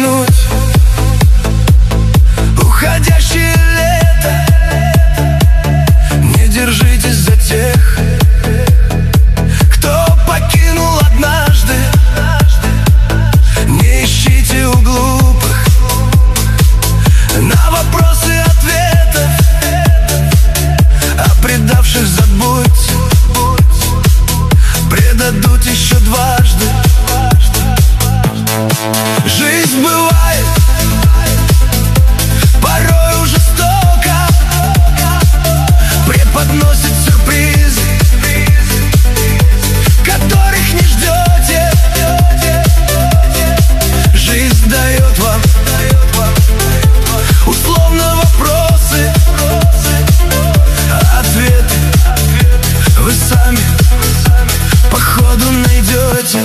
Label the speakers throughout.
Speaker 1: вернуть уходящее лето. Не держитесь за тех, кто покинул однажды. Не ищите у глупых на вопросы ответов, а предавших забудьте, предадут еще дважды. Жизнь бывает порою жестоко, преподносит сюрпризы, которых не ждете. Жизнь дает вам условно вопросы, а ответы вы сами по ходу найдете.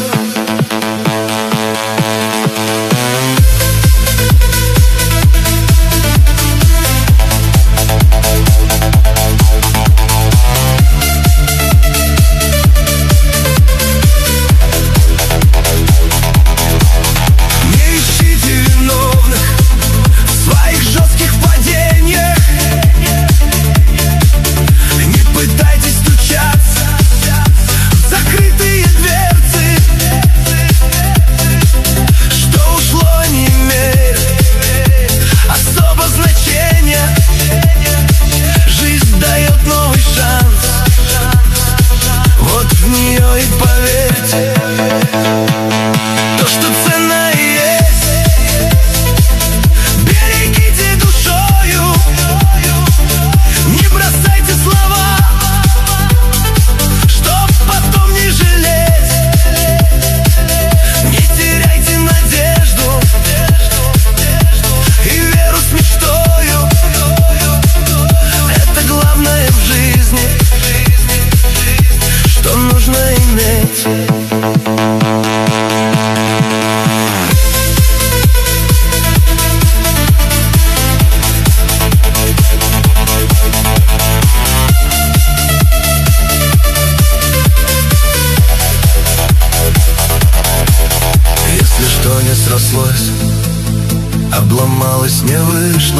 Speaker 1: Срослось, обломалось, не вышло.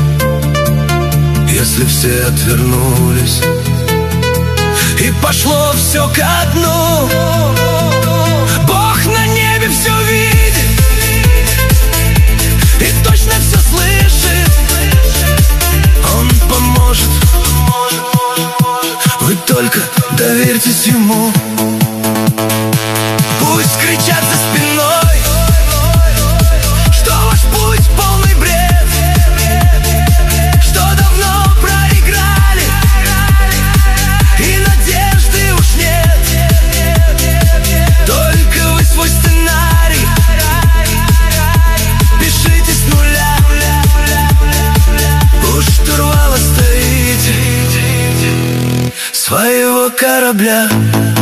Speaker 1: Если все отвернулись и пошло все ко дну, Бог на небе все видит и точно все слышит. Он поможет, вы только доверьтесь Ему. Пусть кричат за спиной, что ваш путь полный бред, что давно проиграли и надежды уж нет. Только вы свой сценарий пишите с нуля. У штурвала стоите своего корабля.